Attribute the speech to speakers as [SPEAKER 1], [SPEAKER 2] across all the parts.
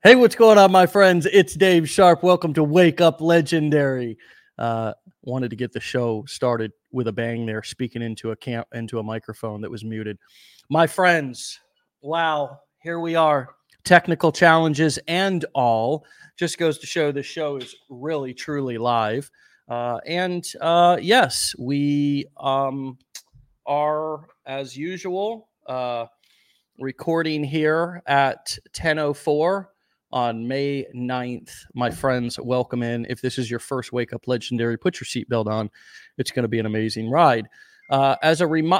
[SPEAKER 1] Hey, what's going on, my friends? It's Dave Sharp. Welcome to Wake Up Legendary. Wanted to get the show started with a bang there, speaking into a microphone that was muted. My friends, wow, here we are. Technical challenges and all. Just goes to show the show is really, truly live. Yes, we are, as usual, recording here at 10:04 on May 9th. My friends, welcome in. If this is your first Wake Up Legendary, put your seatbelt on. It's going to be an amazing ride. As a reminder,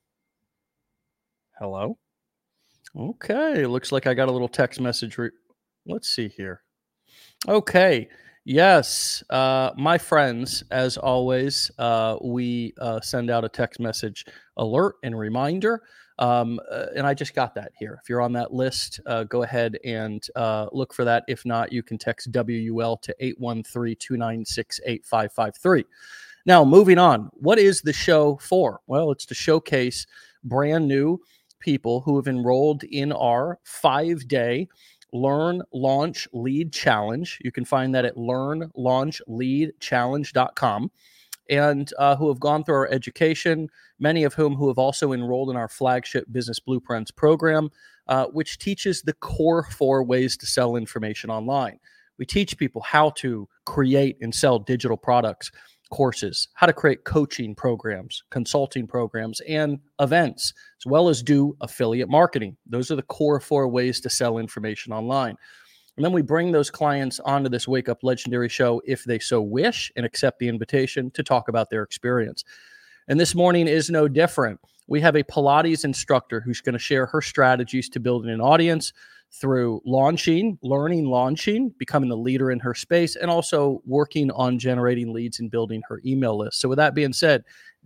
[SPEAKER 1] hello? Okay, looks like I got a little text message. Let's see here. Okay. Yes, my friends, as always, we send out a text message alert and reminder. And I just got that here. If you're on that list, go ahead and look for that. If not, you can text WUL to 813-296-8553. Now, moving on. What is the show for? Well, it's to showcase brand new people who have enrolled in our 5-day Learn, Launch, Lead Challenge. You can find that at learnlaunchleadchallenge.com. And who have gone through our education, many of whom who have also enrolled in our flagship Business Blueprints program, which teaches the core 4 ways to sell information online. We teach people how to create and sell digital products, courses, how to create coaching programs, consulting programs, and events, as well as do affiliate marketing. Those are the core 4 ways to sell information online. And then we bring those clients onto this Wake Up Legendary show if they so wish and accept the invitation to talk about their experience. And this morning is no different. We have a Pilates instructor who's going to share her strategies to building an audience through launching, becoming the leader in her space, and also working on generating leads and building her email list. So with that being said,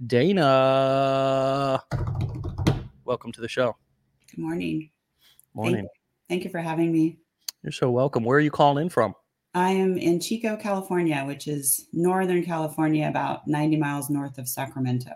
[SPEAKER 1] Dana, welcome to the show.
[SPEAKER 2] Good morning.
[SPEAKER 1] Morning.
[SPEAKER 2] Thank you for having me.
[SPEAKER 1] You're so welcome. Where are you calling in from?
[SPEAKER 2] I am in Chico, California, which is Northern California, about 90 miles north of Sacramento.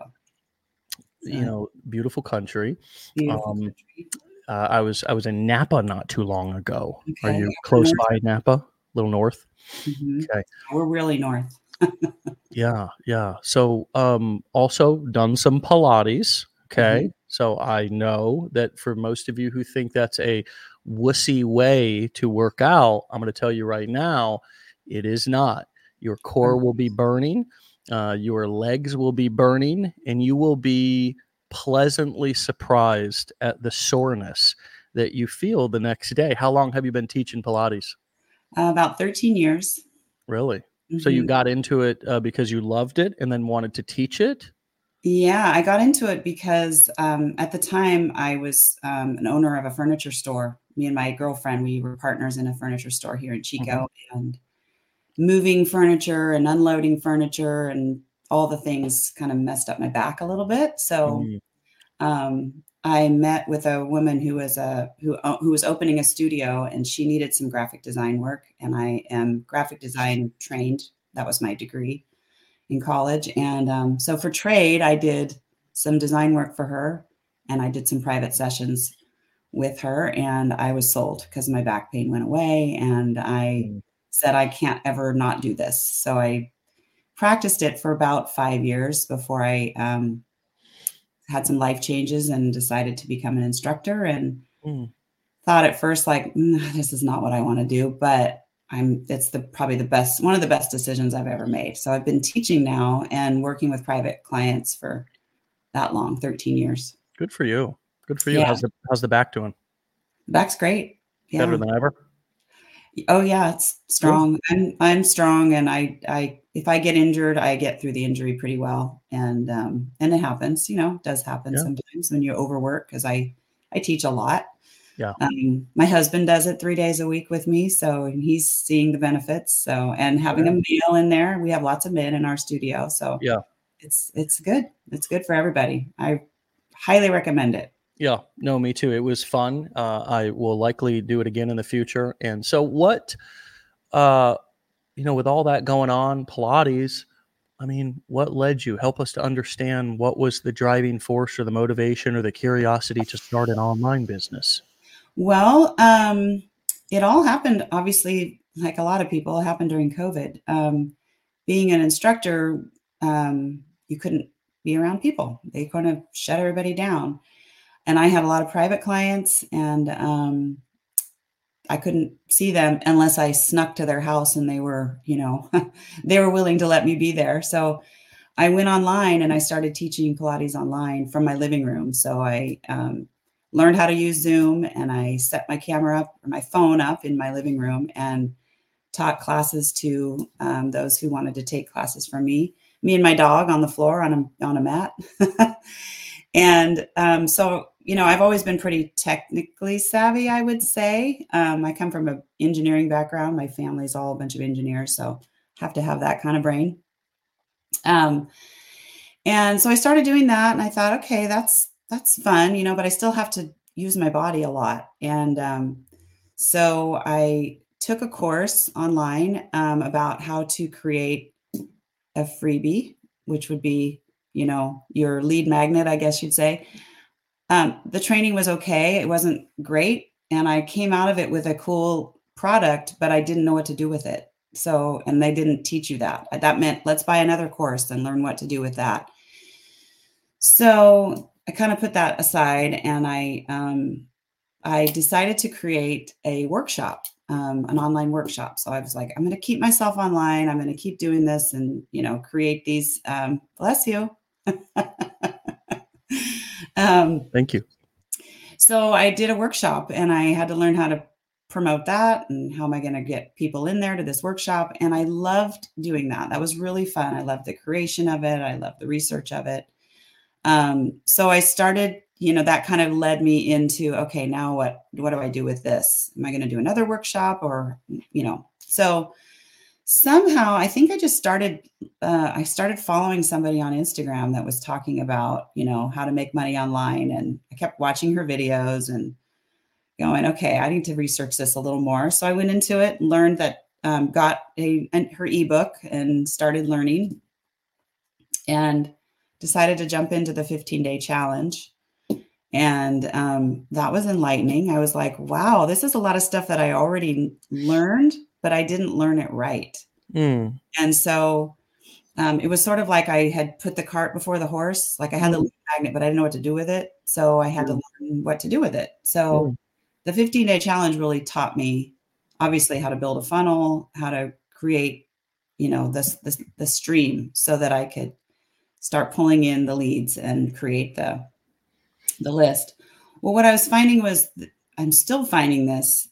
[SPEAKER 1] Beautiful country.
[SPEAKER 2] Beautiful country.
[SPEAKER 1] I was in Napa not too long ago.
[SPEAKER 2] Okay.
[SPEAKER 1] Are you close by Napa? A little north?
[SPEAKER 2] Mm-hmm.
[SPEAKER 1] Okay.
[SPEAKER 2] We're really north.
[SPEAKER 1] Yeah. So also done some Pilates. Okay. Mm-hmm. So I know that for most of you who think that's a wussy way to work out, I'm going to tell you right now, it is not. Your core will be burning, your legs will be burning, and you will be pleasantly surprised at the soreness that you feel the next day. How long have you been teaching Pilates?
[SPEAKER 2] About 13 years.
[SPEAKER 1] Really? Mm-hmm. So you got into it because you loved it and then wanted to teach it?
[SPEAKER 2] Yeah, I got into it because at the time I was an owner of a furniture store. Me and my girlfriend, we were partners in a furniture store here in Chico, mm-hmm. and moving furniture and unloading furniture and all the things kind of messed up my back a little bit. So I met with a woman who was opening a studio, and she needed some graphic design work. And I am graphic design trained. That was my degree in college. And so for trade, I did some design work for her, and I did some private sessions with her, and I was sold because my back pain went away. And I said, I can't ever not do this. So I practiced it for about 5 years before I had some life changes and decided to become an instructor, and thought at first, like, this is not what I want to do, but it's probably one of the best decisions I've ever made. So I've been teaching now and working with private clients for that long, 13 years.
[SPEAKER 1] Good for you. Good for you. Yeah. How's the back doing?
[SPEAKER 2] The back's great. Yeah.
[SPEAKER 1] Better than ever?
[SPEAKER 2] Oh yeah, it's strong. Yeah. I'm strong, and I if I get injured, I get through the injury pretty well. And it happens, it does happen sometimes when you overwork, because I teach a lot.
[SPEAKER 1] Yeah.
[SPEAKER 2] My husband does it 3 days a week with me, so he's seeing the benefits. So, and having a male in there, we have lots of men in our studio. So
[SPEAKER 1] yeah,
[SPEAKER 2] it's good. It's good for everybody. I highly recommend it.
[SPEAKER 1] Yeah, no, me too. It was fun. I will likely do it again in the future. And so what, with all that going on, Pilates, I mean, what led you? Help us to understand what was the driving force or the motivation or the curiosity to start an online business.
[SPEAKER 2] Well, It all happened, obviously, like a lot of people, it happened during COVID. Being an instructor, you couldn't be around people. They kind of shut everybody down. And I had a lot of private clients, and I couldn't see them unless I snuck to their house and they were, they were willing to let me be there. So I went online and I started teaching Pilates online from my living room. So I learned how to use Zoom, and I set my camera up or my phone up in my living room and taught classes to those who wanted to take classes from me. Me and my dog on the floor on a mat. And so, I've always been pretty technically savvy, I would say. I come from an engineering background. My family's all a bunch of engineers, so have to have that kind of brain. And so I started doing that, and I thought, okay, that's fun, but I still have to use my body a lot. And so I took a course online about how to create a freebie, which would be, your lead magnet, I guess you'd say. The training was okay. It wasn't great. And I came out of it with a cool product, but I didn't know what to do with it. So, and they didn't teach you that. That meant let's buy another course and learn what to do with that. So I kind of put that aside, and I decided to create a workshop, an online workshop. So I was like, I'm going to keep myself online. I'm going to keep doing this and, create these, bless you.
[SPEAKER 1] Thank you.
[SPEAKER 2] So I did a workshop, and I had to learn how to promote that, and how am I going to get people in there to this workshop. And I loved doing that. That was really fun. I loved the creation of it. I loved the research of it. So I started, that kind of led me into, okay, now what do I do with this? Am I going to do another workshop or, so somehow I think I just started, I started following somebody on Instagram that was talking about, how to make money online. And I kept watching her videos and going, okay, I need to research this a little more. So I went into it, learned that, got her ebook and started learning, and decided to jump into the 15-day challenge. And that was enlightening. I was like, wow, this is a lot of stuff that I already learned, but I didn't learn it right. And so it was sort of like I had put the cart before the horse. Like I had the lead magnet, but I didn't know what to do with it. So I had to learn what to do with it. So the 15-day challenge really taught me, obviously, how to build a funnel, how to create, the stream, so that I could start pulling in the leads and create the list. Well, what I was finding was, I'm still finding this,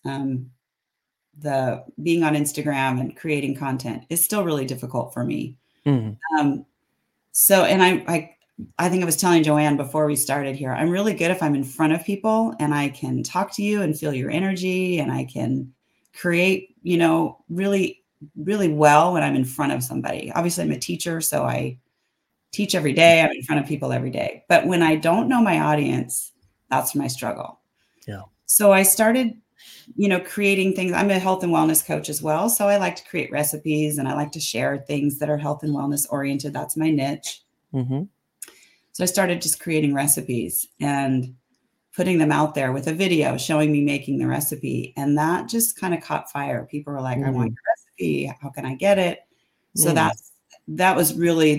[SPEAKER 2] the being on Instagram and creating content is still really difficult for me. So, and I think I was telling Joanne before we started here, I'm really good if I'm in front of people and I can talk to you and feel your energy, and I can create, really, really well when I'm in front of somebody. Obviously I'm a teacher, so I teach every day. I'm in front of people every day. But when I don't know my audience, that's my struggle.
[SPEAKER 1] Yeah.
[SPEAKER 2] So I started, creating things. I'm a health and wellness coach as well. So I like to create recipes, and I like to share things that are health and wellness oriented. That's my niche. So I started just creating recipes and putting them out there with a video showing me making the recipe. And that just kind of caught fire. People were like, I want your recipe. How can I get it? So that was really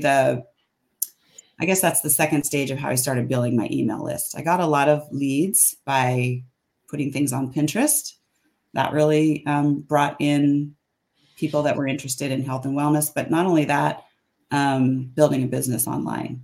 [SPEAKER 2] I guess that's the second stage of how I started building my email list. I got a lot of leads by putting things on Pinterest. That really brought in people that were interested in health and wellness, but not only that, building a business online.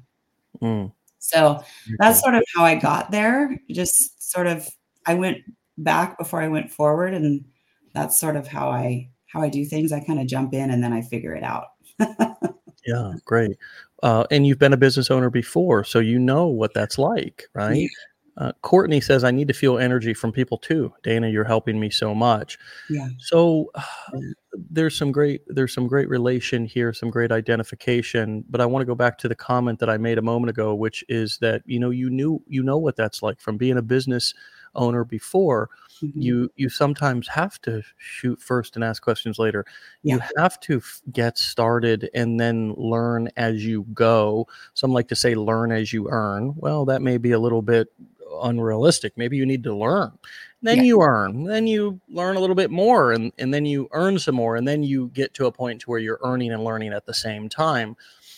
[SPEAKER 2] So that's sort of how I got there. Just sort of, I went back before I went forward, and that's sort of how I do things. I kind of jump in and then I figure it out.
[SPEAKER 1] Yeah, great. And you've been a business owner before, so you know what that's like, right? Courtney says, I need to feel energy from people too. Dana, you're helping me so much.
[SPEAKER 2] Yeah.
[SPEAKER 1] So there's some great relation here, some great identification, but I want to go back to the comment that I made a moment ago, which is that, you know what that's like from being a business owner before. You sometimes have to shoot first and ask questions later. You have to get started and then learn as you go. Some like to say learn as you earn. Well, that may be a little bit unrealistic. Maybe you need to learn Then you earn, then you learn a little bit more, and then you earn some more, and then you get to a point to where you're earning and learning at the same time.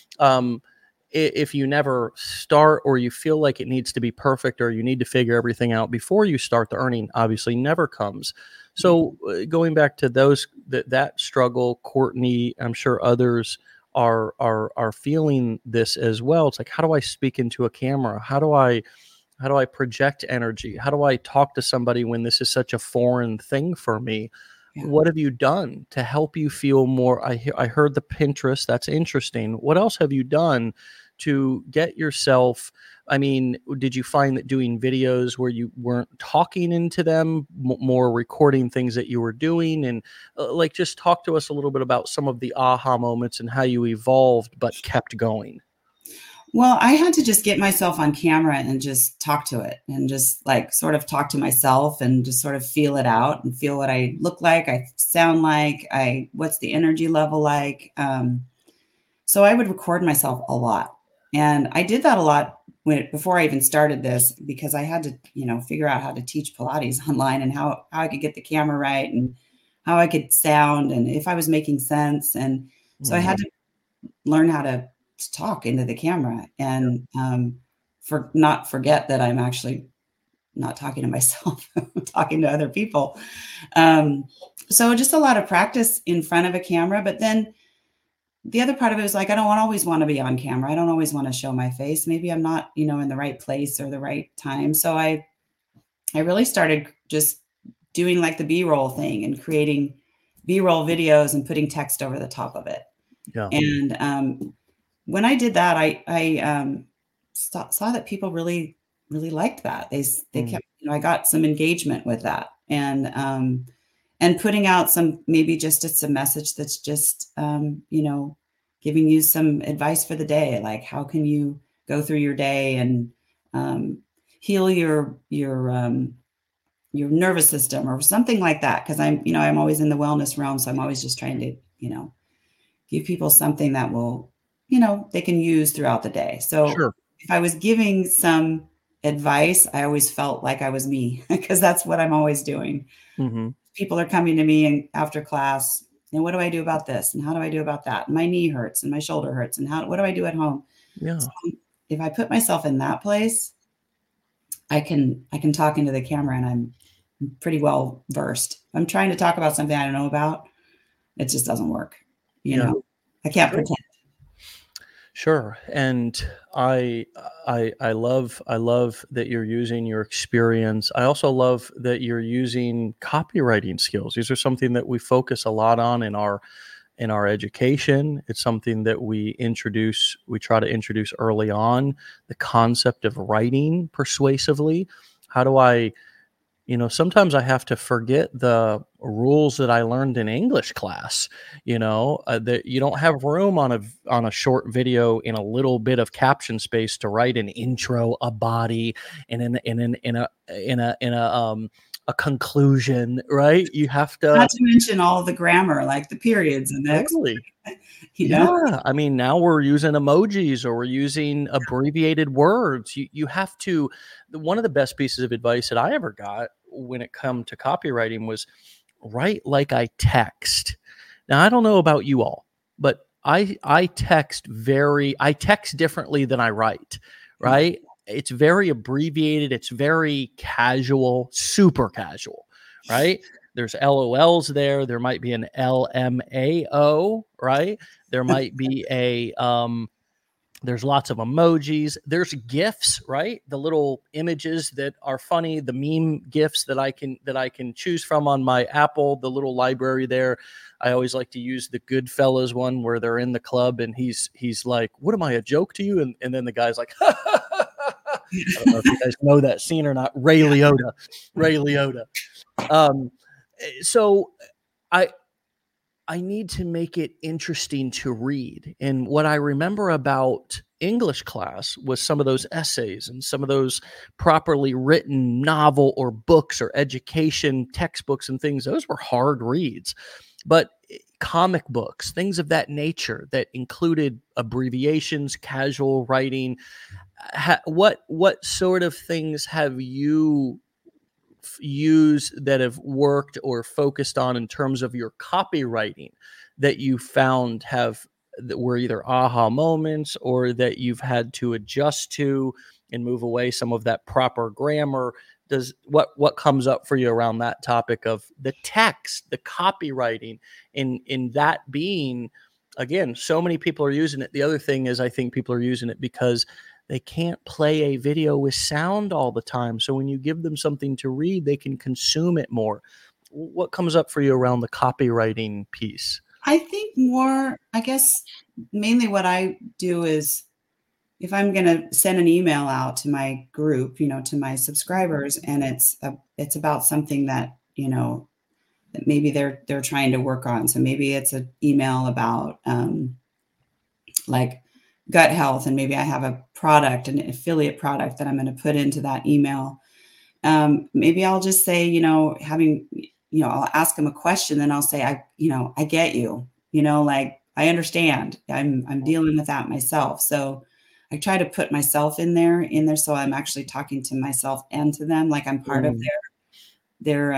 [SPEAKER 1] If you never start, or you feel like it needs to be perfect, or you need to figure everything out before you start, the earning obviously never comes. So going back to that struggle, Courtney, I'm sure others are feeling this as well. It's like, how do I speak into a camera? How do I project energy? How do I talk to somebody when this is such a foreign thing for me?
[SPEAKER 2] Yeah.
[SPEAKER 1] What have you done to help you feel more? I heard the Pinterest. That's interesting. What else have you done to get yourself? I mean, did you find that doing videos where you weren't talking into them, more recording things that you were doing? And like, just talk to us a little bit about some of the aha moments and how you evolved but kept going.
[SPEAKER 2] Well, I had to just get myself on camera and just talk to it, and just like sort of talk to myself and just sort of feel it out and feel what I look like, I sound like, what's the energy level like. So I would record myself a lot. And I did that a lot before I even started this, because I had to, figure out how to teach Pilates online, and how I could get the camera right, and how I could sound, and if I was making sense. And so I had to learn how to talk into the camera, and not forget that I'm actually not talking to myself, I'm talking to other people. So just a lot of practice in front of a camera. But then the other part of it was like, I don't always want to be on camera. I don't always want to show my face. Maybe I'm not, in the right place or the right time. So I really started just doing like the B-roll thing, and creating B-roll videos and putting text over the top of it.
[SPEAKER 1] Yeah.
[SPEAKER 2] And when I did that, I saw that people really, really liked that. They kept, I got some engagement with that, and putting out maybe just it's a message that's just, giving you some advice for the day. Like, how can you go through your day and heal your nervous system, or something like that. Cause I'm always in the wellness realm. So I'm always just trying to, give people something that will, they can use throughout the day. So if I was giving some advice, I always felt like I was me, because that's what I'm always doing.
[SPEAKER 1] Mm-hmm.
[SPEAKER 2] People are coming to me and after class, and what do I do about this? And how do I do about that? And my knee hurts and my shoulder hurts. And what do I do at home?
[SPEAKER 1] Yeah.
[SPEAKER 2] So if I put myself in that place, I can talk into the camera, and I'm pretty well versed. I'm trying to talk about something I don't know about. It just doesn't work. I can't pretend.
[SPEAKER 1] Sure. And I love that you're using your experience. I also love that you're using copywriting skills. These are something that we focus a lot on in our education. It's something that we try to introduce early on, the concept of writing persuasively. How do I, sometimes I have to forget the rules that I learned in English class, that you don't have room on a short video in a little bit of caption space to write an intro, a body, and a conclusion, right? You have to,
[SPEAKER 2] not to mention all of the grammar, like the periods and the
[SPEAKER 1] totally. Yeah. I mean, now we're using emojis, or we're using abbreviated words. You have to, one of the best pieces of advice that I ever got when it come to copywriting was write like I text. Now, I don't know about you all, but I text differently than I write, right? It's very abbreviated. It's very casual, super casual, right? There's LOLs there. There might be an LMAO, right? There might be there's lots of emojis. There's GIFs, right? The little images that are funny, the meme GIFs that I can choose from on my Apple, the little library there. I always like to use the Goodfellas one where they're in the club and he's like, "What am I, a joke to you?" And then the guy's like, I don't know if you guys know that scene or not. Ray Liotta. So I need to make it interesting to read. And what I remember about English class was some of those essays and some of those properly written novel or books or education textbooks and things. Those were hard reads. But comic books, things of that nature that included abbreviations, casual writing, what sort of things have you use that have worked or focused on in terms of your copywriting that you found that were either aha moments or that you've had to adjust to and move away some of that proper grammar? What comes up for you around that topic of the text, the copywriting, in that being, again, so many people are using it. The other thing is, I think people are using it because they can't play a video with sound all the time. So when you give them something to read, they can consume it more. What comes up for you around the copywriting piece?
[SPEAKER 2] I think more, I guess, mainly what I do is if I'm going to send an email out to my group, to my subscribers, and it's about something that, that maybe they're trying to work on. So maybe it's an email about like gut health, and maybe I have a product, an affiliate product that I'm going to put into that email. Maybe I'll just say, I'll ask them a question, then I'll say, I get you, like I understand. I'm dealing with that myself. So I try to put myself in there. So I'm actually talking to myself and to them, like I'm part of their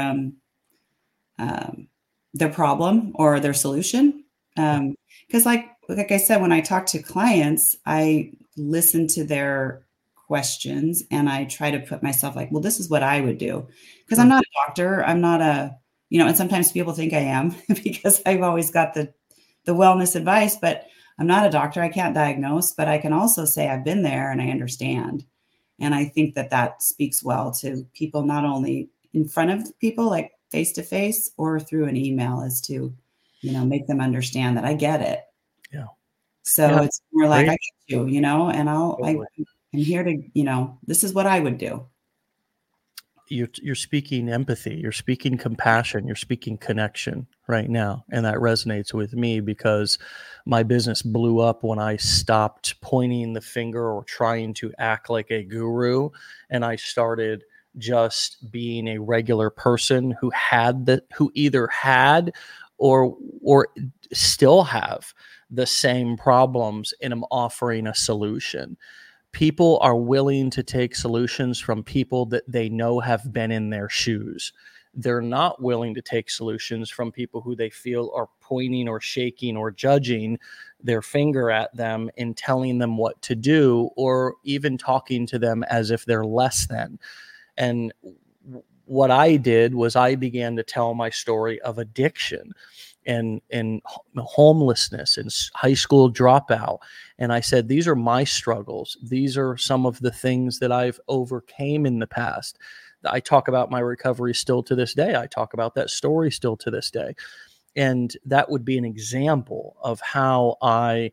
[SPEAKER 2] problem or their solution. Because like I said, when I talk to clients, I listen to their questions and I try to put myself like, well, this is what I would do. Because I'm not a doctor. I'm not and sometimes people think I am because I've always got the wellness advice, but I'm not a doctor. I can't diagnose, but I can also say I've been there and I understand. And I think that speaks well to people, not only in front of people, like face to face, or through an email, as to, make them understand that I get it.
[SPEAKER 1] Yeah.
[SPEAKER 2] So it's more like, I get you, and I'm here to, this is what I would do.
[SPEAKER 1] You're speaking empathy, you're speaking compassion, you're speaking connection right now. And that resonates with me because my business blew up when I stopped pointing the finger or trying to act like a guru. And I started just being a regular person who either had or still have the same problems, and I'm offering a solution. People are willing to take solutions from people that they know have been in their shoes. They're not willing to take solutions from people who they feel are pointing or shaking or judging their finger at them and telling them what to do, or even talking to them as if they're less than. And what I did was I began to tell my story of addiction and homelessness and high school dropout. And I said, these are my struggles. These are some of the things that I've overcame in the past. I talk about my recovery still to this day. I talk about that story still to this day. And that would be an example of how I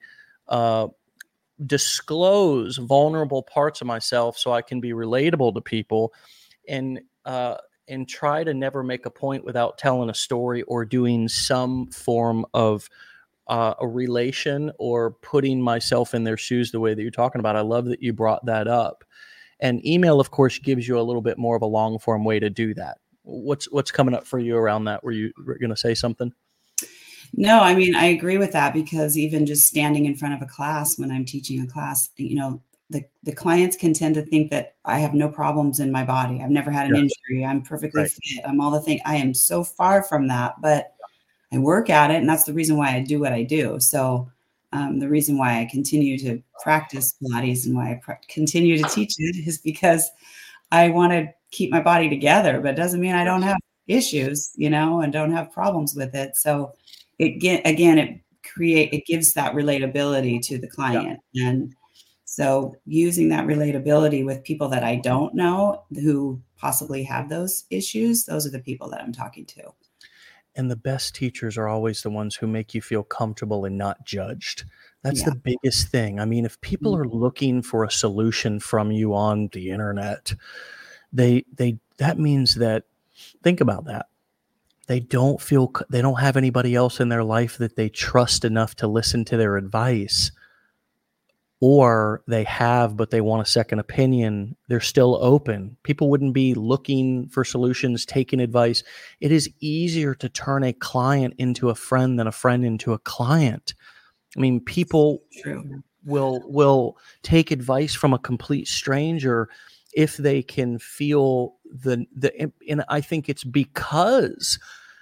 [SPEAKER 1] disclose vulnerable parts of myself so I can be relatable to people, and try to never make a point without telling a story or doing some form of a relation or putting myself in their shoes the way that you're talking about. I love that you brought that up. And email, of course, gives you a little bit more of a long form way to do that. What's coming up for you around that? Were you going to say something?
[SPEAKER 2] No, I mean, I agree with that, because even just standing in front of a class when I'm teaching a class, the clients can tend to think that I have no problems in my body. I've never had an injury. I'm perfectly fit. I'm all the things. I am so far from that, but I work at it. And that's the reason why I do what I do. So the reason why I continue to practice Pilates and why I continue to teach it is because I want to keep my body together, but it doesn't mean I don't have issues, and don't have problems with it. So it gives that relatability to the client. Yeah. And so using that relatability with people that I don't know who possibly have those issues, those are the people that I'm talking to.
[SPEAKER 1] And the best teachers are always the ones who make you feel comfortable and not judged. That's the biggest thing. I mean, if people are looking for a solution from you on the internet, that means that, think about that. They don't have anybody else in their life that they trust enough to listen to their advice. Or they have, but they want a second opinion. They're still open. People wouldn't be looking for solutions, taking advice. It is easier to turn a client into a friend than a friend into a client. I mean, people will take advice from a complete stranger if they can feel and I think it's because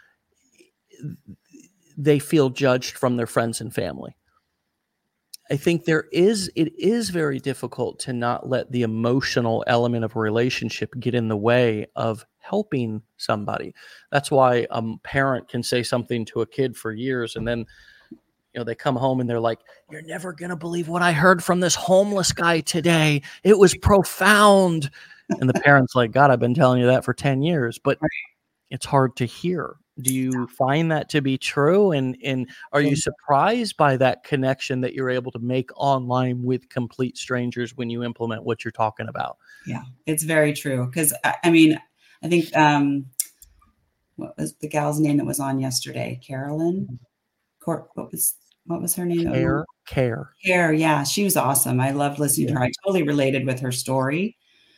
[SPEAKER 1] they feel judged from their friends and family. I think it is very difficult to not let the emotional element of a relationship get in the way of helping somebody. That's why a parent can say something to a kid for years, and then they come home and they're like, "You're never going to believe what I heard from this homeless guy today. It was profound." And the parent's like, "God, I've been telling you that for 10 years, but it's hard to hear." Do you find that to be true? And are you surprised by that connection that you're able to make online with complete strangers when you implement what you're talking about?
[SPEAKER 2] Yeah, it's very true. Because I mean, I think what was the gal's name that was on yesterday? Carolyn. What was her name?
[SPEAKER 1] Care.
[SPEAKER 2] Yeah, she was awesome. I loved listening to her. I totally related with her story.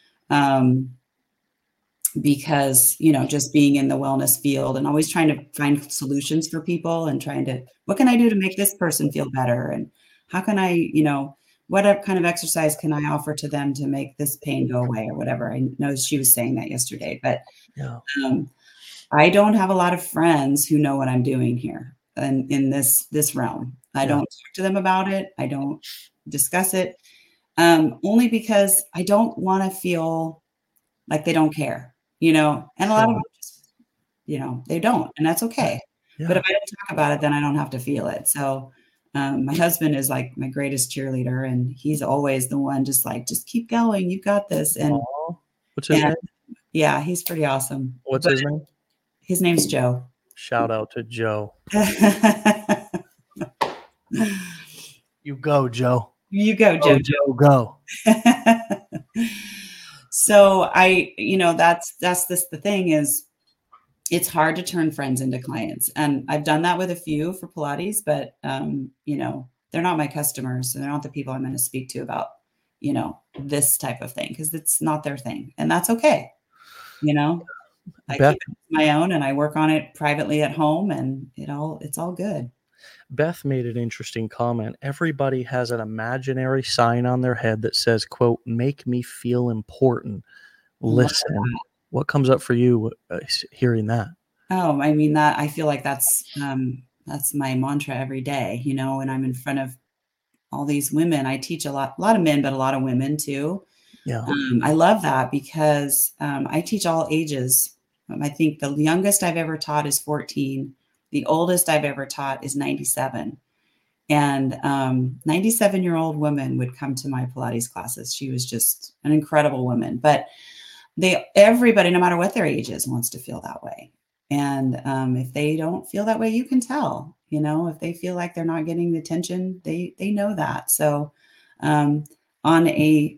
[SPEAKER 2] Because, just being in the wellness field and always trying to find solutions for people and what can I do to make this person feel better? And how can I, what kind of exercise can I offer to them to make this pain go away or whatever? I know she was saying that yesterday, but I don't have a lot of friends who know what I'm doing here and in this realm. I don't talk to them about it. I don't discuss it, only because I don't want to feel like they don't care. And a lot of them just, they don't, and that's okay. Yeah. But if I don't talk about it, then I don't have to feel it. So my husband is like my greatest cheerleader, and he's always the one just keep going. You've got this. And
[SPEAKER 1] what's his name?
[SPEAKER 2] Yeah, he's pretty awesome.
[SPEAKER 1] What's his name?
[SPEAKER 2] His name's Joe.
[SPEAKER 1] Shout out to Joe. You go, Joe.
[SPEAKER 2] You go, Joe.
[SPEAKER 1] Joe, go.
[SPEAKER 2] So the thing is, it's hard to turn friends into clients. And I've done that with a few for Pilates, but, they're not my customers. And they're not the people I'm going to speak to about, this type of thing, because it's not their thing. And that's okay. I keep it my own, and I work on it privately at home, and it's all good.
[SPEAKER 1] Beth made an interesting comment. Everybody has an imaginary sign on their head that says, quote, "Make me feel important. Listen." What comes up for you hearing that?
[SPEAKER 2] Oh, I mean, that I feel like that's my mantra every day, when I'm in front of all these women. I teach a lot of men, but a lot of women too.
[SPEAKER 1] Yeah.
[SPEAKER 2] I love that because I teach all ages. I think the youngest I've ever taught is 14. The oldest I've ever taught is 97. And 97-year-old woman would come to my Pilates classes. She was just an incredible woman. But everybody, no matter what their age is, wants to feel that way. And if they don't feel that way, you can tell. If they feel like they're not getting the attention, they know that. So on a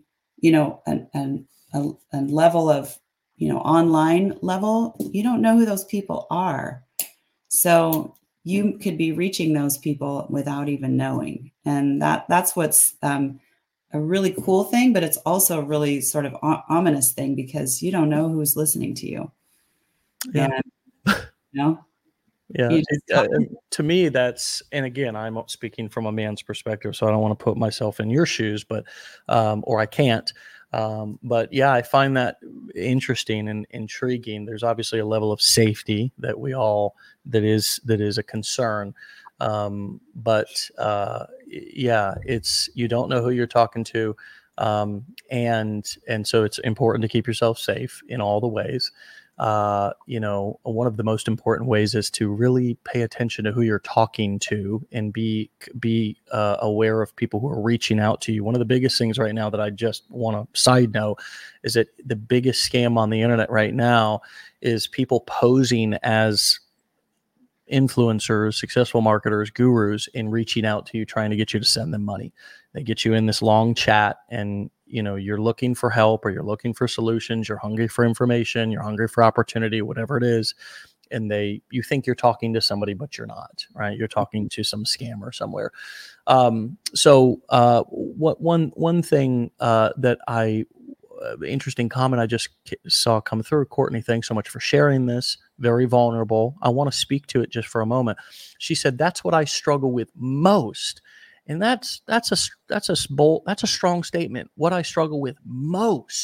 [SPEAKER 2] level of online level, you don't know who those people are. So you could be reaching those people without even knowing. And that's what's a really cool thing, but it's also a really sort of ominous thing, because you don't know who's listening to you.
[SPEAKER 1] Yeah.
[SPEAKER 2] And,
[SPEAKER 1] yeah. To me, and again, I'm speaking from a man's perspective, so I don't want to put myself in your shoes, but, or I can't. But yeah, I find that interesting and intriguing. There's obviously a level of safety that that is a concern. But yeah, you don't know who you're talking to. And so it's important to keep yourself safe in all the ways. One of the most important ways is to really pay attention to who you're talking to and be aware of people who are reaching out to you. One of the biggest things right now that I just want to side note is that the biggest scam on the internet right now is people posing as influencers, successful marketers, gurus, and reaching out to you, trying to get you to send them money. They get you in this long chat, and you're looking for help, or you're looking for solutions, you're hungry for information, you're hungry for opportunity, whatever it is. And you think you're talking to somebody, but you're not, right? You're talking to some scammer somewhere. So one thing that interesting comment I just saw come through. Courtney, thanks so much for sharing this. Very vulnerable. I want to speak to it just for a moment. She said, "That's what I struggle with most." And that's a strong statement. What I struggle with most.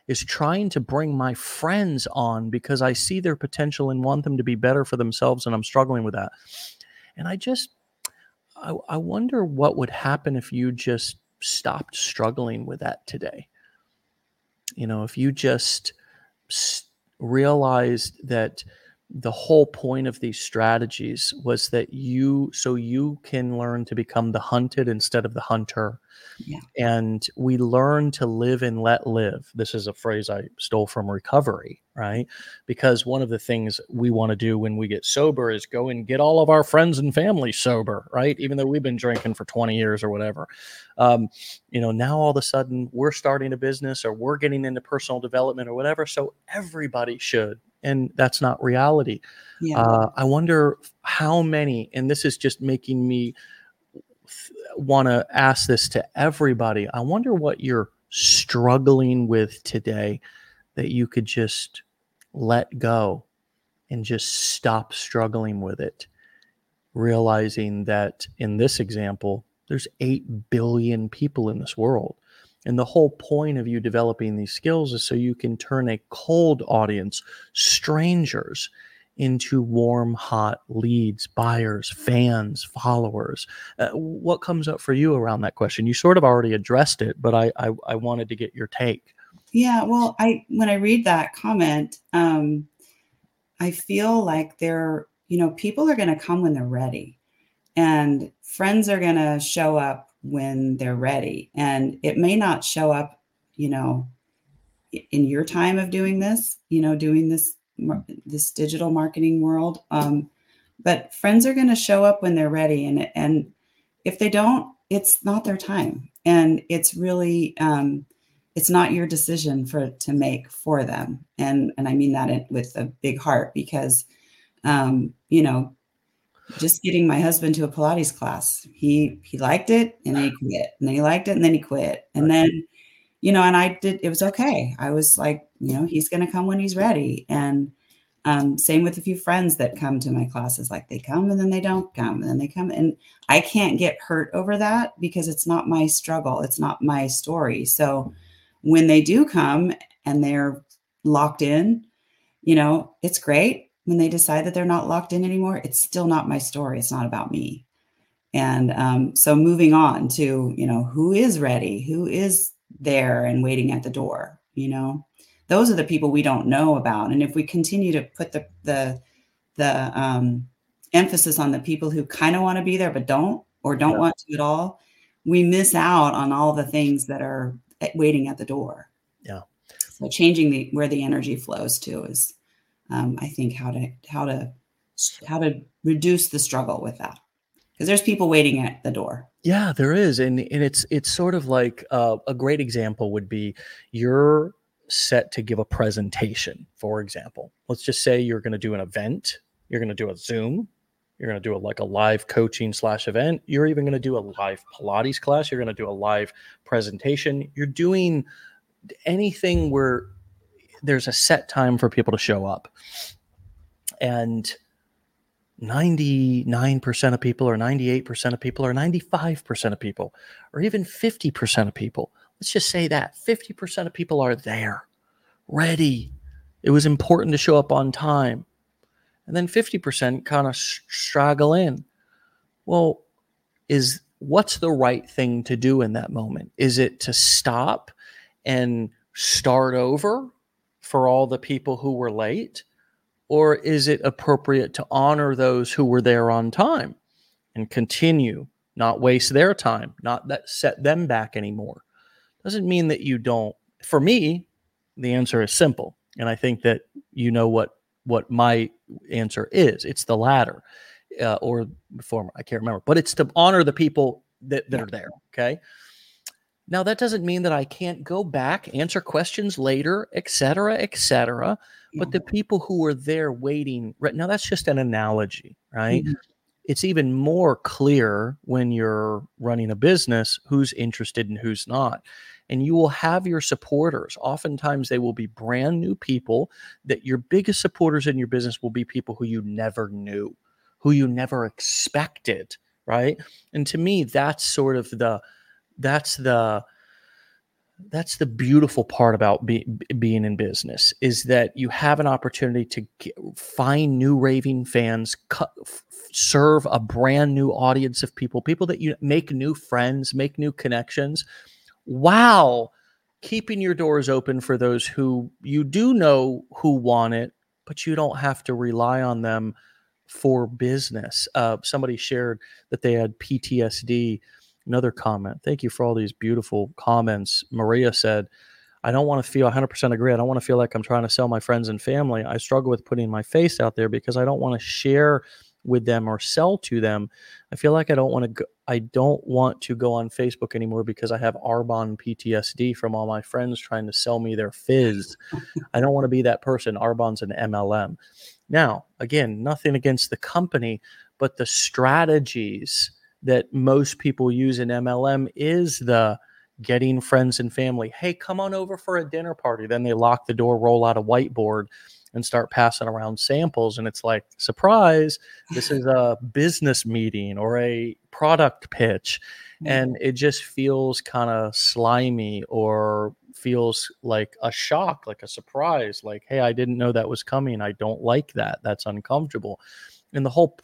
[SPEAKER 1] is trying to bring my friends on because I see their potential and want them to be better for themselves, and I'm struggling with that. And I wonder what would happen if you just stopped struggling with that today. If you just realized that the whole point of these strategies was that you can learn to become the hunted instead of the hunter.
[SPEAKER 2] Yeah.
[SPEAKER 1] And we learn to live and let live. This is a phrase I stole from recovery, right? Because one of the things we want to do when we get sober is go and get all of our friends and family sober, right? Even though we've been drinking for 20 years or whatever. Now all of a sudden we're starting a business or we're getting into personal development or whatever. So everybody should. And that's not reality.
[SPEAKER 2] Yeah.
[SPEAKER 1] I wonder how many, and this is just making me want to ask this to everybody. I wonder what you're struggling with today that you could just let go and just stop struggling with it. Realizing that in this example, there's 8 billion people in this world. And the whole point of you developing these skills is so you can turn a cold audience, strangers, into warm, hot leads, buyers, fans, followers. What comes up for you around that question? You sort of already addressed it, but I wanted to get your take.
[SPEAKER 2] Yeah. Well, when I read that comment, I feel like people are going to come when they're ready, and friends are going to show up when they're ready. And it may not show up, in your time of doing this, doing this digital marketing world. But friends are going to show up when they're ready. And if they don't, it's not their time. And it's really, it's not your decision to make for them. And I mean that with a big heart, because, just getting my husband to a Pilates class, he liked it and then he quit, and then he liked it and then he quit. And then, and it was okay. I was like, he's going to come when he's ready. And same with a few friends that come to my classes, like they come and then they don't come and then they come, and I can't get hurt over that because it's not my struggle. It's not my story. So when they do come and they're locked in, it's great. When they decide that they're not locked in anymore, it's still not my story. It's not about me. And so moving on to, who is ready, who is there and waiting at the door, those are the people we don't know about. And if we continue to put the emphasis on the people who kind of want to be there, but don't want to at all, we miss out on all the things that are waiting at the door.
[SPEAKER 1] Yeah.
[SPEAKER 2] So changing where the energy flows to is, I think, how to reduce the struggle with that, because there's people waiting at the door.
[SPEAKER 1] Yeah, there is, and it's sort of like a great example would be you're set to give a presentation. For example, let's just say you're going to do an event, you're going to do a Zoom, you're going to do a live coaching / event. You're even going to do a live Pilates class. You're going to do a live presentation. You're doing anything where there's a set time for people to show up. And 99% of people, or 98% of people, or 95% of people, or even 50% of people, let's just say that 50% of people are there, ready. It was important to show up on time. And then 50% kind of straggle in. Well, what's the right thing to do in that moment? Is it to stop and start over for all the people who were late? Or is it appropriate to honor those who were there on time and continue, not waste their time, not set them back anymore? Doesn't mean that you don't. For me, the answer is simple. And I think that what my answer is. It's the latter, or the former. I can't remember. But it's to honor the people that are there, okay? Now, that doesn't mean that I can't go back, answer questions later, et cetera, et cetera. Yeah. But the people who are there waiting, right now, that's just an analogy, right? Mm-hmm. It's even more clear when you're running a business who's interested and who's not. And you will have your supporters. Oftentimes, they will be brand new people. That your biggest supporters in your business will be people who you never knew, who you never expected, right? And to me, that's sort of the That's the beautiful part about being in business, is that you have an opportunity to find new raving fans, serve a brand new audience of people that you make new friends, make new connections. Wow. Keeping your doors open for those who you do know who want it, but you don't have to rely on them for business. Somebody shared that they had PTSD. Another comment. Thank you for all these beautiful comments. Maria said, I don't want to feel 100% agree. I don't want to feel like I'm trying to sell my friends and family. I struggle with putting my face out there because I don't want to share with them or sell to them. I feel like I don't want to go on Facebook anymore because I have Arbonne PTSD from all my friends trying to sell me their fizz. I don't want to be that person. Arbonne's an MLM. Now, again, nothing against the company, but the strategies that most people use in MLM is the getting friends and family. Hey, come on over for a dinner party. Then they lock the door, roll out a whiteboard, and start passing around samples. And it's like, surprise, this is a business meeting or a product pitch. And it just feels kind of slimy, or feels like a shock, like a surprise, like, hey, I didn't know that was coming. I don't like that. That's uncomfortable. And the whole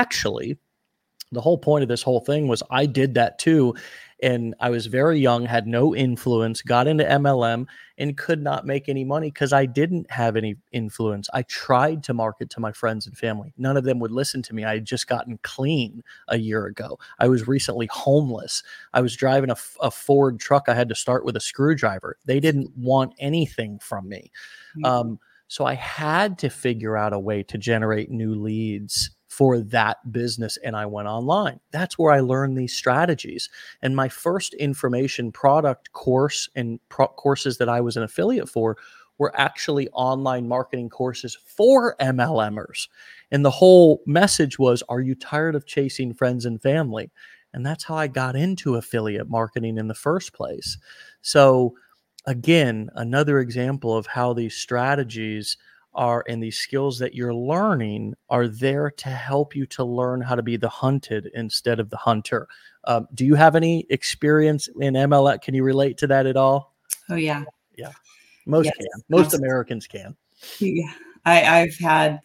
[SPEAKER 1] point of this whole thing was I did that too. And I was very young, had no influence, got into MLM and could not make any money because I didn't have any influence. I tried to market to my friends and family. None of them would listen to me. I had just gotten clean a year ago. I was recently homeless. I was driving a Ford truck. I had to start with a screwdriver. They didn't want anything from me. So I had to figure out a way to generate new leads for that business, and I went online. That's where I learned these strategies. And my first information product course and courses that I was an affiliate for were actually online marketing courses for MLMers. And the whole message was, are you tired of chasing friends and family? And that's how I got into affiliate marketing in the first place. So again, another example of how these strategies are, and these skills that you're learning are there to help you to learn how to be the hunted instead of the hunter. Do you have any experience in MLM? Can you relate to that at all?
[SPEAKER 2] Oh, yeah.
[SPEAKER 1] Yeah. Most
[SPEAKER 2] Yes,
[SPEAKER 1] can. Most
[SPEAKER 2] absolutely.
[SPEAKER 1] Americans can.
[SPEAKER 2] Yeah. I've had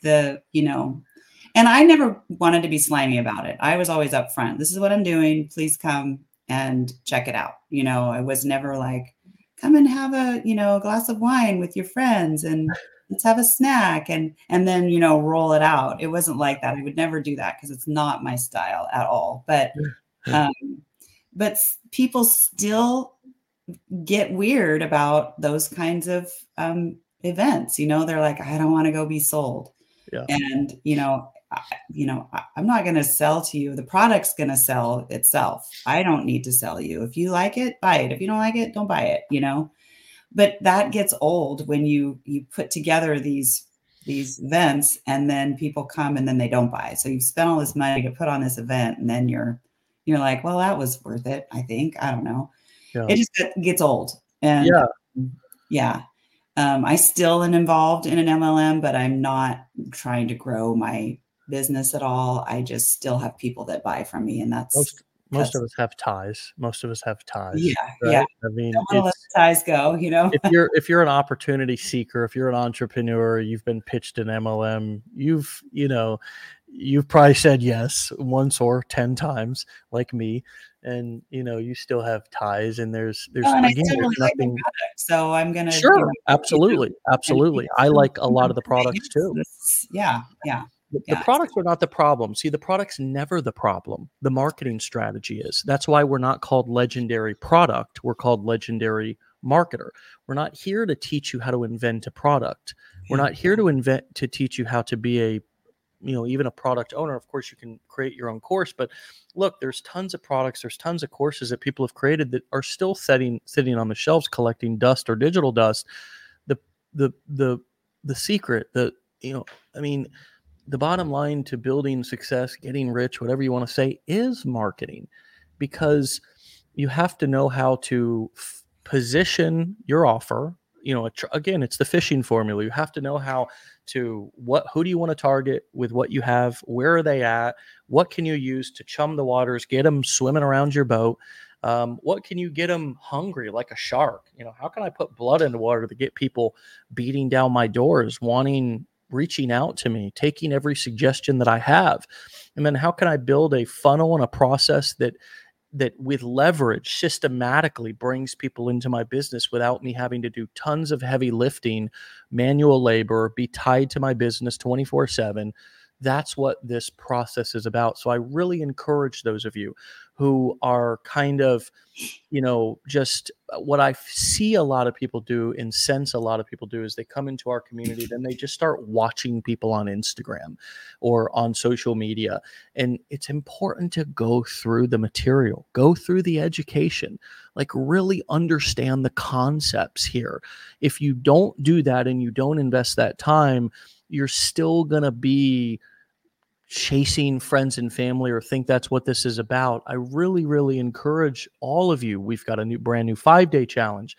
[SPEAKER 2] and I never wanted to be slimy about it. I was always upfront. This is what I'm doing. Please come and check it out. I was never like, come and have a glass of wine with your friends and let's have a snack and then roll it out. It wasn't like that. I would never do that because it's not my style at all. But people still get weird about those kinds of events. They're like, I don't want to go be sold.
[SPEAKER 1] Yeah.
[SPEAKER 2] And I'm not going to sell to you. The product's going to sell itself. I don't need to sell you. If you like it, buy it. If you don't like it, don't buy it. But that gets old when you put together these events and then people come and then they don't buy. So you've spent all this money to put on this event and then you're like, well, that was worth it. I think, I don't know.
[SPEAKER 1] Yeah.
[SPEAKER 2] It just gets old. And I still am involved in an MLM, but I'm not trying to grow my business at all. I just still have people that buy from me, and that's
[SPEAKER 1] most of us have ties.
[SPEAKER 2] Yeah,
[SPEAKER 1] right?
[SPEAKER 2] yeah.
[SPEAKER 1] I mean,
[SPEAKER 2] don't want to let the ties go.
[SPEAKER 1] if you're an opportunity seeker, if you're an entrepreneur, you've been pitched an MLM, you've probably said yes once or 10 times, like me, and you still have ties. And there's
[SPEAKER 2] and I
[SPEAKER 1] again,
[SPEAKER 2] still really
[SPEAKER 1] there's
[SPEAKER 2] like the
[SPEAKER 1] nothing.
[SPEAKER 2] product, so I'm gonna
[SPEAKER 1] Sure, absolutely. I like a lot of the products too.
[SPEAKER 2] Yeah.
[SPEAKER 1] The products are not the problem. See, the product's never the problem. The marketing strategy is. That's why we're not called legendary product. We're called legendary marketer. We're not here to teach you how to invent a product. We're not here to teach you how to be a, even a product owner. Of course, you can create your own course, but look, there's tons of products, there's tons of courses that people have created that are still sitting on the shelves collecting dust or digital dust. The secret, the bottom line to building success, getting rich, whatever you want to say, is marketing, because you have to know how to position your offer. Again, it's the fishing formula. You have to know who do you want to target with what you have? Where are they at? What can you use to chum the waters, get them swimming around your boat? What can you get them hungry like a shark? How can I put blood in the water to get people beating down my doors, reaching out to me, taking every suggestion that I have? And then how can I build a funnel and a process that with leverage systematically brings people into my business without me having to do tons of heavy lifting, manual labor, be tied to my business 24/7. That's what this process is about. So I really encourage those of you who are kind of, just what I see a lot of people do and sense a lot of people do is they come into our community, then they just start watching people on Instagram or on social media. And it's important to go through the material, go through the education, like really understand the concepts here. If you don't do that and you don't invest that time, you're still going to be chasing friends and family or think that's what this is about. I really, really encourage all of you. We've got a brand new 5-day challenge.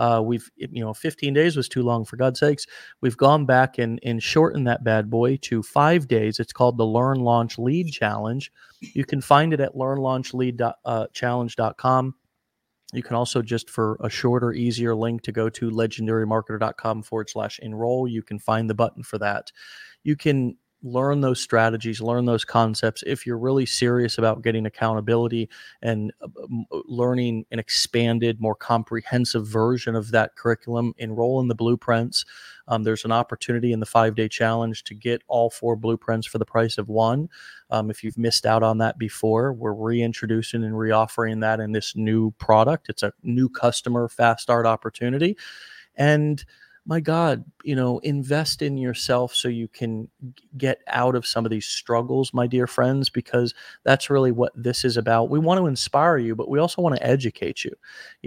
[SPEAKER 1] 15 days was too long, for God's sakes. We've gone back and shortened that bad boy to 5 days. It's called the Learn, Launch, Lead Challenge. You can find it at learnlaunchlead.challenge.com. You can also, just for a shorter, easier link, to go to legendarymarketer.com/enroll. You can find the button for that. You can learn those strategies, learn those concepts. If you're really serious about getting accountability and learning an expanded, more comprehensive version of that curriculum, enroll in the blueprints. There's an opportunity in the 5-day challenge to get all 4 blueprints for the price of one. If you've missed out on that before, we're reintroducing and reoffering that in this new product. It's a new customer fast start opportunity. And my God, invest in yourself so you can get out of some of these struggles, my dear friends, because that's really what this is about. We want to inspire you, but we also want to educate you.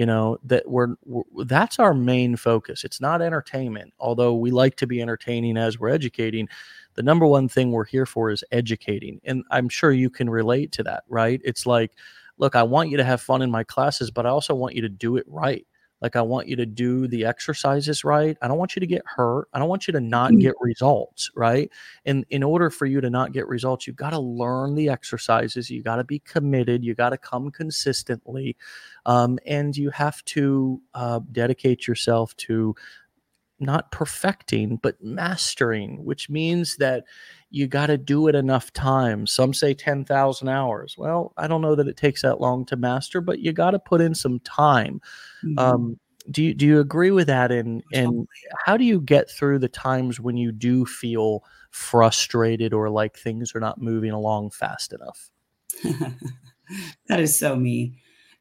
[SPEAKER 1] That's our main focus. It's not entertainment, although we like to be entertaining as we're educating. The number one thing we're here for is educating. And I'm sure you can relate to that, right? It's like, look, I want you to have fun in my classes, but I also want you to do it right. Like, I want you to do the exercises right. I don't want you to get hurt. I don't want you to not get results, right? And in order for you to not get results, you've got to learn the exercises. You got to be committed. You got to come consistently. And you have to dedicate yourself to not perfecting, but mastering, which means that you got to do it enough times. Some say 10,000 hours. Well, I don't know that it takes that long to master, but you got to put in some time.
[SPEAKER 2] Mhm.
[SPEAKER 1] Do you agree with that? And how do you get through the times when you do feel frustrated or like things are not moving along fast enough?
[SPEAKER 2] That is so me.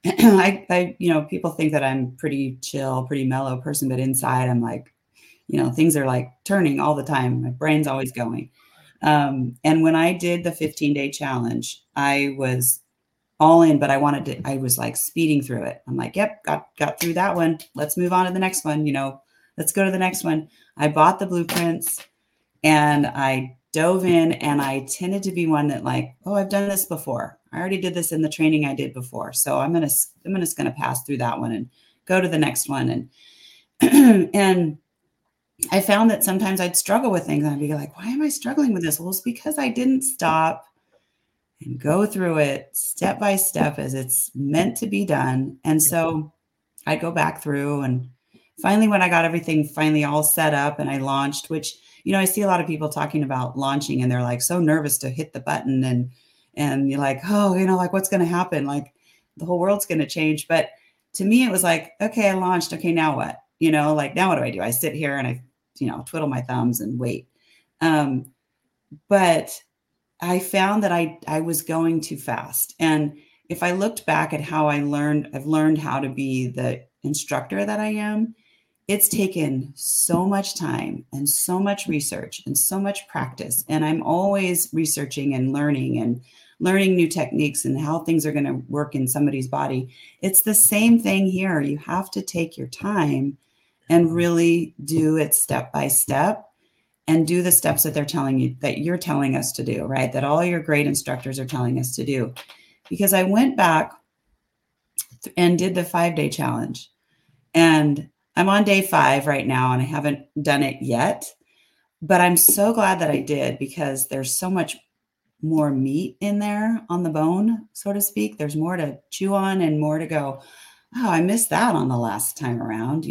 [SPEAKER 2] People think that I'm pretty chill, pretty mellow person, but inside I'm like, things are like turning all the time. My brain's always going. And when I did the 15-day challenge, I was all in, but I was like speeding through it. I'm like, yep, got through that one. Let's move on to the next one. Let's go to the next one. I bought the blueprints and I dove in, and I tended to be one that like, oh, I've done this before. I already did this in the training I did before. So I'm just going to pass through that one and go to the next one. And, and I found that sometimes I'd struggle with things and I'd be like, why am I struggling with this? Well, it's because I didn't stop and go through it step by step as it's meant to be done. And so I'd go back through, and finally, when I got everything finally all set up and I launched, which, I see a lot of people talking about launching and they're like so nervous to hit the button, and you're like, oh, like what's going to happen? Like the whole world's going to change. But to me, it was like, okay, I launched. Okay, now what? Like now what do? I sit here and I, twiddle my thumbs and wait. But I found that I was going too fast. And if I looked back at how I've learned how to be the instructor that I am, it's taken so much time and so much research and so much practice. And I'm always researching and learning new techniques and how things are going to work in somebody's body. It's the same thing here. You have to take your time and really do it step by step, and do the steps that they're telling you, that you're telling us to do, right? That all your great instructors are telling us to do. Because I went back and did the 5-day challenge, and I'm on day 5 right now, and I haven't done it yet, but I'm so glad that I did, because there's so much more meat in there on the bone, so to speak. There's more to chew on and more to go, oh, I missed that on the last time around,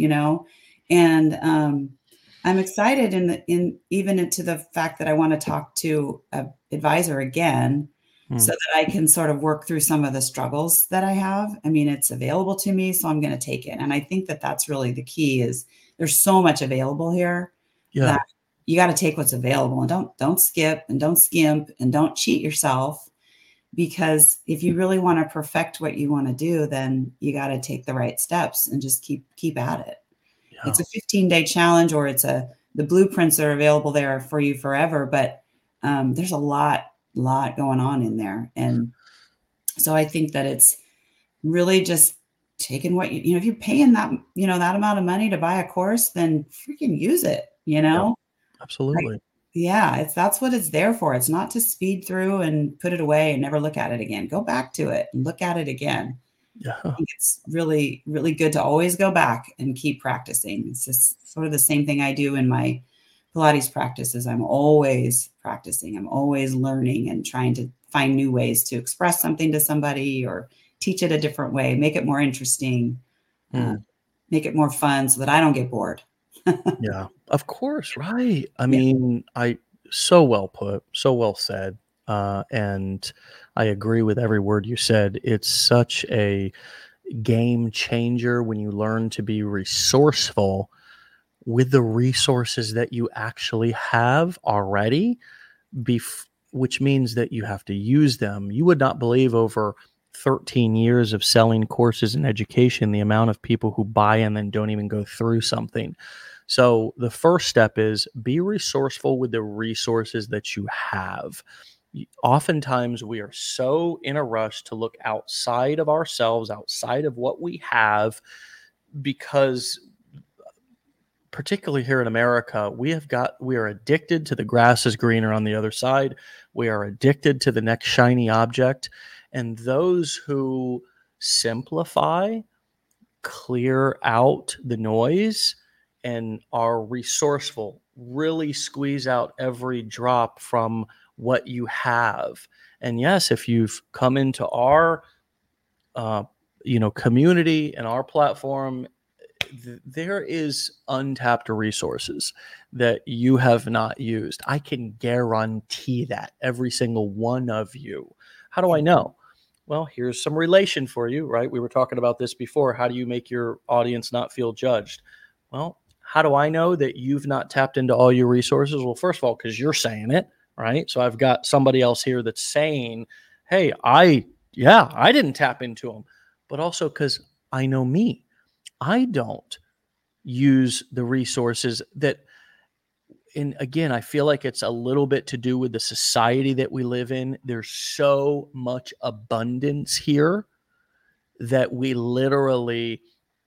[SPEAKER 2] And I'm excited in even into the fact that I want to talk to an advisor again so that I can sort of work through some of the struggles that I have. I mean, it's available to me, so I'm going to take it. And I think that that's really the key is there's so much available here that you got to take what's available and don't skip and don't skimp and don't cheat yourself, because if you really want to perfect what you want to do, then you got to take the right steps and just keep at it. Yeah. It's a 15-day challenge, or the blueprints are available there for you forever, but there's a lot going on in there. And so I think that it's really just taking what if you're paying that, that amount of money to buy a course, then freaking use it,
[SPEAKER 1] Yeah, absolutely.
[SPEAKER 2] That's what it's there for. It's not to speed through and put it away and never look at it again. Go back to it and look at it again.
[SPEAKER 1] Yeah.
[SPEAKER 2] I think it's really, really good to always go back and keep practicing. It's just sort of the same thing I do in my Pilates practices. I'm always practicing. I'm always learning and trying to find new ways to express something to somebody or teach it a different way, make it more interesting, make it more fun so that I don't get bored.
[SPEAKER 1] Yeah, of course. Right. I mean, so well put, so well said. And I agree with every word you said. It's such a game changer when you learn to be resourceful with the resources that you actually have already, which means that you have to use them. You would not believe over 13 years of selling courses in education, the amount of people who buy and then don't even go through something. So the first step is be resourceful with the resources that you have. Oftentimes we are so in a rush to look outside of ourselves, outside of what we have, because particularly here in America, we are addicted to the grass is greener on the other side. We are addicted to the next shiny object. And those who simplify, clear out the noise, and are resourceful, really squeeze out every drop from what you have. And yes, if you've come into our community and our platform, there is untapped resources that you have not used. I can guarantee that, every single one of you. How do I know? Well, here's some relation for you, right? We were talking about this before. How do you make your audience not feel judged? Well, how do I know that you've not tapped into all your resources? Well, first of all, because you're saying it, right? So I've got somebody else here that's saying, hey, I didn't tap into them. But also because I know me. I don't use the resources that, and again, I feel like it's a little bit to do with the society that we live in. There's so much abundance here that we literally,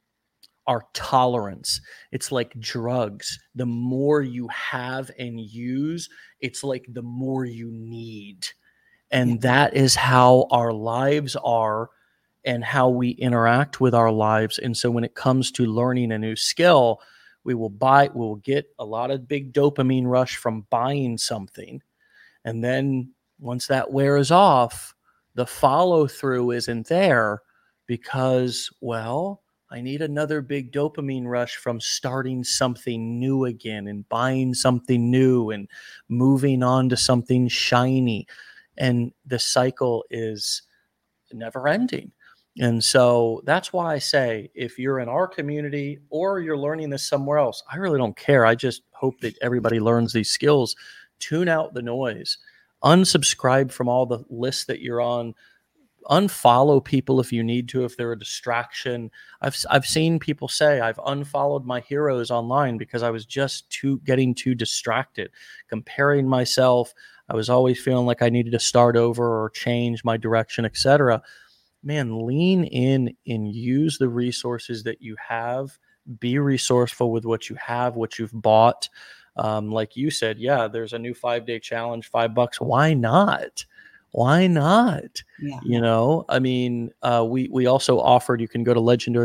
[SPEAKER 1] our tolerance, it's like drugs. The more you have and use, it's like the more you need. And that is how our lives are and how we interact with our lives. And so when it comes to learning a new skill, we will get a lot of big dopamine rush from buying something. And then once that wears off, the follow through isn't there because, well, I need another big dopamine rush from starting something new again and buying something new and moving on to something shiny. And the cycle is never ending. And so that's why I say, if you're in our community or you're learning this somewhere else, I really don't care. I just hope that everybody learns these skills. Tune out the noise. Unsubscribe from all the lists that you're on. Unfollow people if you need to, if they're a distraction. I've seen people say, I've unfollowed my heroes online because I was just getting too distracted, comparing myself. I was always feeling like I needed to start over or change my direction, etc. Man, lean in and use the resources that you have. Be resourceful with what you have, what you've bought. Like you said, there's a new 5-day challenge, $5. Why not? Why not? Yeah. I mean, we also offered, you can go to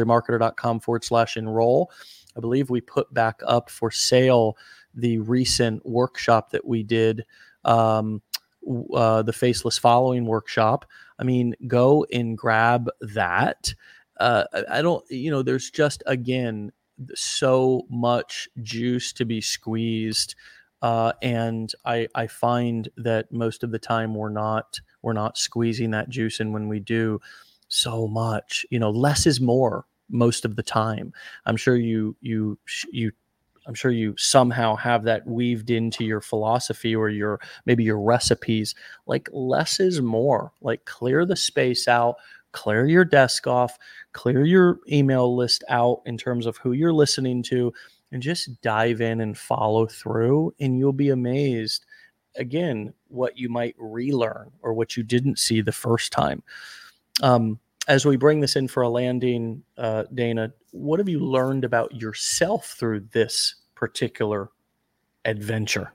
[SPEAKER 1] legendarymarketer.com/enroll. I believe we put back up for sale the recent workshop that we did the Faceless Following workshop. I mean, go and grab that. I don't, there's just, again, so much juice to be squeezed. And I find that most of the time we're not squeezing that juice. And when we do, so much, less is more most of the time. I'm sure I'm sure you somehow have that weaved into your philosophy or maybe your recipes. Like, less is more. Like, clear the space out, clear your desk off, clear your email list out in terms of who you're listening to, and just dive in and follow through. And you'll be amazed, again, what you might relearn or what you didn't see the first time. As we bring this in for a landing, Dana, what have you learned about yourself through this particular adventure?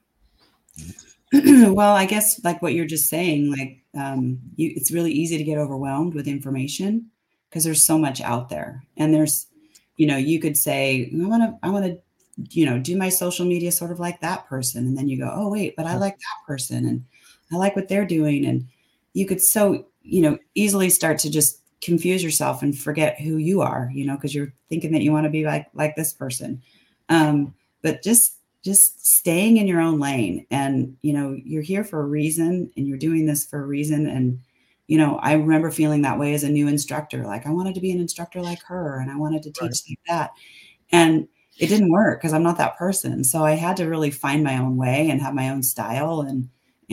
[SPEAKER 2] Well, I guess like what you're just saying, like it's really easy to get overwhelmed with information because there's so much out there. And there's, you could say, I want to, do my social media sort of like that person. And then you go, oh, wait, but I like that person and I like what they're doing. And you could easily start to just confuse yourself and forget who you are, because you're thinking that you want to be like this person. But just staying in your own lane, and, you're here for a reason and you're doing this for a reason. And, I remember feeling that way as a new instructor. Like, I wanted to be an instructor like her and I wanted to teach like that. And it didn't work because I'm not that person. So I had to really find my own way and have my own style. And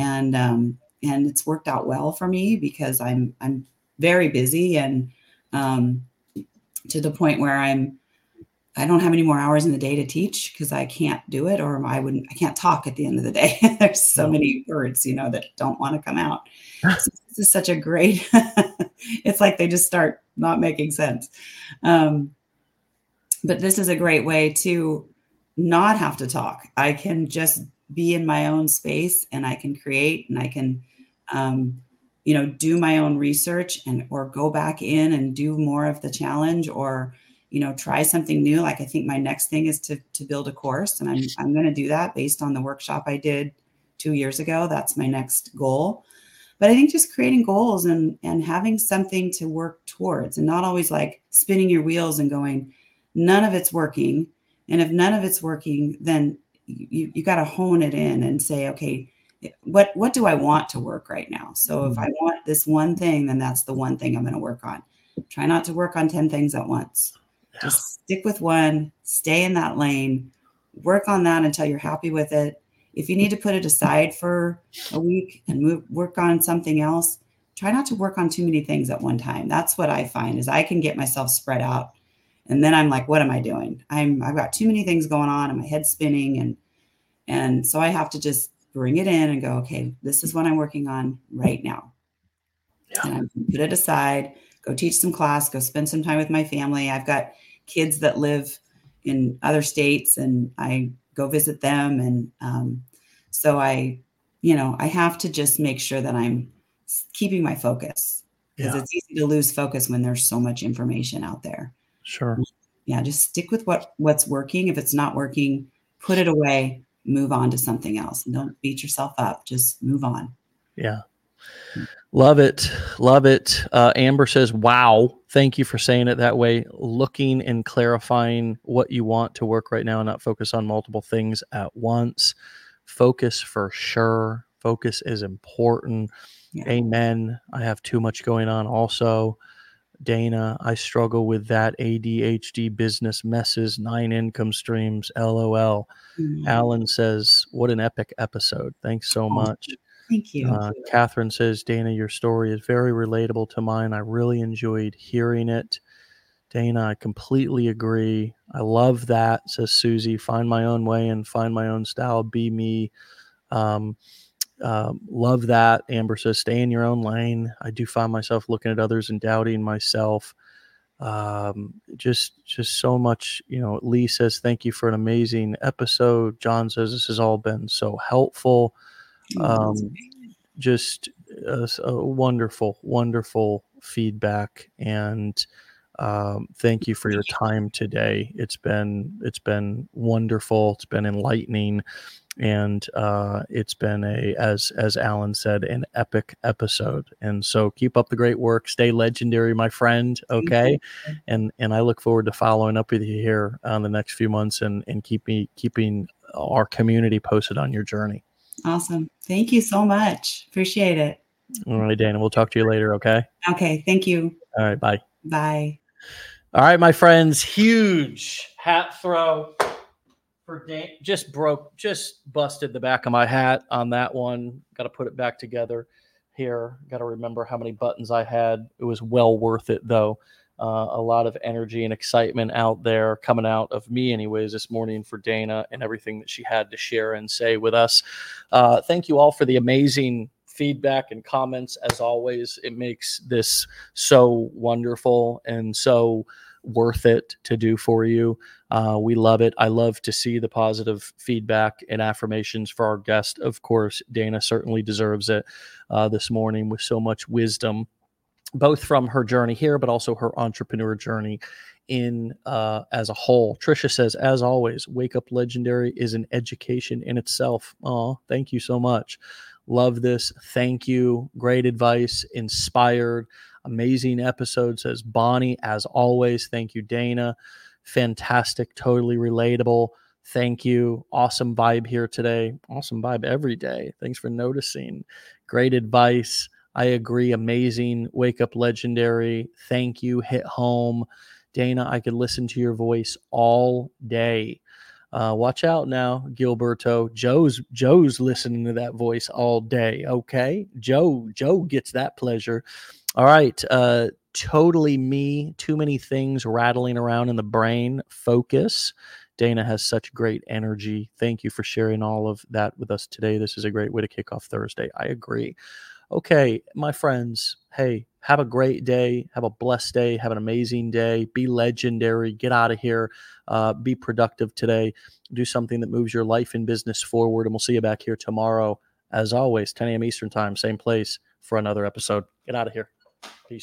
[SPEAKER 2] it's worked out well for me because I'm very busy and to the point where I don't have any more hours in the day to teach because I can't do it, or I can't talk at the end of the day. There's so many words, that don't want to come out. So this is such a great, it's like they just start not making sense. But this is a great way to not have to talk. I can just be in my own space and I can create and I can, do my own research or go back in and do more of the challenge or, try something new. Like, I think my next thing is to build a course, and I'm going to do that based on the workshop I did 2 years ago. That's my next goal. But I think just creating goals and having something to work towards, and not always like spinning your wheels and going, none of it's working. And if none of it's working, then you got to hone it in and say, okay, what do I want to work right now? So if I want this one thing, then that's the one thing I'm going to work on. Try not to work on 10 things at once. Just stick with one, stay in that lane, work on that until you're happy with it. If you need to put it aside for a week and work on something else, try not to work on too many things at one time. That's what I find is I can get myself spread out. And then I'm like, what am I doing? I've got too many things going on and my head's spinning. And so I have to just bring it in and go, okay, this is what I'm working on right now. Yeah. And I put it aside, go teach some class, go spend some time with my family. I've got kids that live in other states and I go visit them. And so I have to just make sure that I'm keeping my focus, because it's easy to lose focus when there's so much information out there.
[SPEAKER 1] Sure.
[SPEAKER 2] Yeah. Just stick with what's working. If it's not working, put it away, move on to something else. And don't beat yourself up. Just move on.
[SPEAKER 1] Yeah. Love it. Love it. Amber says, wow, thank you for saying it that way. Looking and clarifying what you want to work right now and not focus on multiple things at once. Focus for sure. Focus is important. Yeah. Amen. I have too much going on also. Dana, I struggle with that. ADHD business messes, 9 income streams, LOL. Mm-hmm. Alan says, what an epic episode. Thanks so much.
[SPEAKER 2] Thank you.
[SPEAKER 1] Catherine says, Dana, your story is very relatable to mine. I really enjoyed hearing it. Dana, I completely agree. I love that, says Susie. Find my own way and find my own style. Be me. Love that. Amber says, stay in your own lane. I do find myself looking at others and doubting myself. Just so much, Lee says, thank you for an amazing episode. John says, this has all been so helpful. Just a wonderful, wonderful feedback. And Thank you for your time today. It's been wonderful. It's been enlightening. And it's been as Alan said, an epic episode. And so keep up the great work. Stay legendary, my friend. Okay. And I look forward to following up with you here on the next few months and keeping our community posted on your journey.
[SPEAKER 2] Awesome. Thank you so much. Appreciate it.
[SPEAKER 1] All right, Dana, we'll talk to you later. Okay.
[SPEAKER 2] Okay. Thank you.
[SPEAKER 1] All right. Bye.
[SPEAKER 2] Bye.
[SPEAKER 1] All right, my friends, huge hat throw for Dana. Just busted the back of my hat on that one. Got to put it back together here. Got to remember how many buttons I had. It was well worth it, though. A lot of energy and excitement out there coming out of me anyways this morning for Dana and everything that she had to share and say with us. Thank you all for the amazing feedback and comments. As always, it makes this so wonderful and so worth it to do for you. We love it. I love to see the positive feedback and affirmations for our guest. Of course, Dana certainly deserves it this morning with so much wisdom, both from her journey here, but also her entrepreneur journey in as a whole. Trisha says, as always, Wake Up Legendary is an education in itself. Oh, thank you so much. Love this. Thank you. Great advice. Inspired. Amazing episode, says Bonnie. As always, thank you, Dana. Fantastic. Totally relatable. Thank you. Awesome vibe here today. Awesome vibe every day. Thanks for noticing. Great advice. I agree. Amazing. Wake Up Legendary. Thank you. Hit home. Dana, I could listen to your voice all day. Watch out now, Gilberto. Joe's listening to that voice all day. Okay. Joe gets that pleasure. All right. Totally me. Too many things rattling around in the brain. Focus. Dana has such great energy. Thank you for sharing all of that with us today. This is a great way to kick off Thursday. I agree. Okay, my friends, hey, have a great day. Have a blessed day. Have an amazing day. Be legendary. Get out of here. Be productive today. Do something that moves your life and business forward. And we'll see you back here tomorrow, as always, 10 a.m. Eastern time, same place for another episode. Get out of here. Peace.